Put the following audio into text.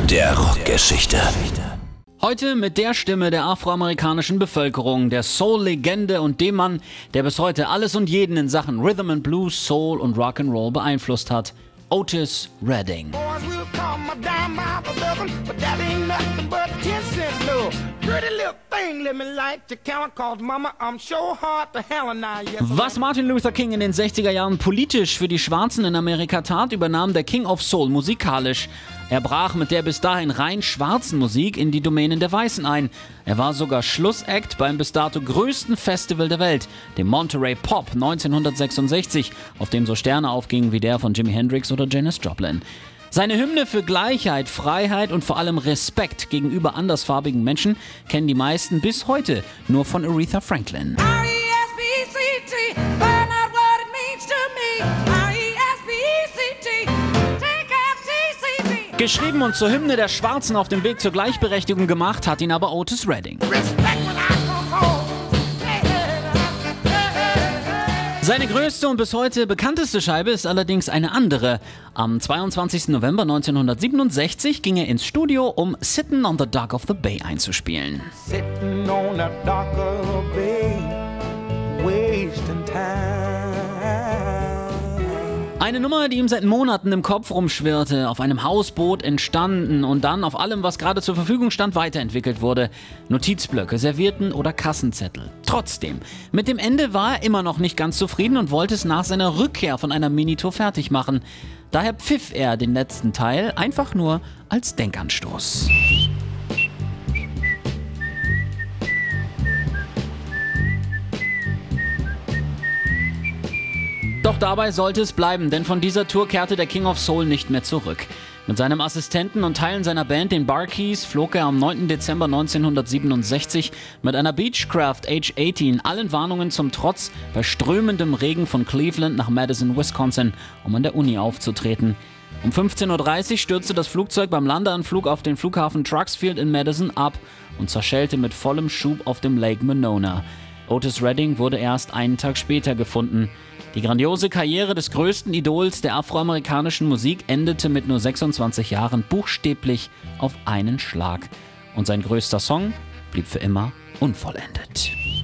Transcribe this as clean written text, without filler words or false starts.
der Rockgeschichte. Heute mit der Stimme der afroamerikanischen Bevölkerung, der Soul-Legende und dem Mann, der bis heute alles und jeden in Sachen Rhythm and Blues, Soul und Rock'n'Roll beeinflusst hat. Otis Redding. Was Martin Luther King in den 60er Jahren politisch für die Schwarzen in Amerika tat, übernahm der King of Soul musikalisch. Er brach mit der bis dahin rein schwarzen Musik in die Domänen der Weißen ein. Er war sogar Schlussact beim bis dato größten Festival der Welt, dem Monterey Pop 1966, auf dem so Sterne aufgingen wie der von Jimi Hendrix oder Janis Joplin. Seine Hymne für Gleichheit, Freiheit und vor allem Respekt gegenüber andersfarbigen Menschen kennen die meisten bis heute nur von Aretha Franklin. Geschrieben und zur Hymne der Schwarzen auf dem Weg zur Gleichberechtigung gemacht, hat ihn aber Otis Redding. Seine größte und bis heute bekannteste Scheibe ist allerdings eine andere. Am 22. November 1967 ging er ins Studio, um Sittin' on the Dock of the Bay einzuspielen. Sittin' on the dock of the bay, wasting time. Eine Nummer, die ihm seit Monaten im Kopf rumschwirrte, auf einem Hausboot entstanden und dann auf allem, was gerade zur Verfügung stand, weiterentwickelt wurde. Notizblöcke, Servietten oder Kassenzettel. Trotzdem, mit dem Ende war er immer noch nicht ganz zufrieden und wollte es nach seiner Rückkehr von einer Minitour fertig machen. Daher pfiff er den letzten Teil einfach nur als Denkanstoß. Doch dabei sollte es bleiben, denn von dieser Tour kehrte der King of Soul nicht mehr zurück. Mit seinem Assistenten und Teilen seiner Band, den Bar-Keys, flog er am 9. Dezember 1967 mit einer Beechcraft H-18 allen Warnungen zum Trotz bei strömendem Regen von Cleveland nach Madison, Wisconsin, um an der Uni aufzutreten. Um 15:30 Uhr stürzte das Flugzeug beim Landeanflug auf den Flughafen Truxfield in Madison ab und zerschellte mit vollem Schub auf dem Lake Monona. Otis Redding wurde erst einen Tag später gefunden. Die grandiose Karriere des größten Idols der afroamerikanischen Musik endete mit nur 26 Jahren buchstäblich auf einen Schlag. Und sein größter Song blieb für immer unvollendet.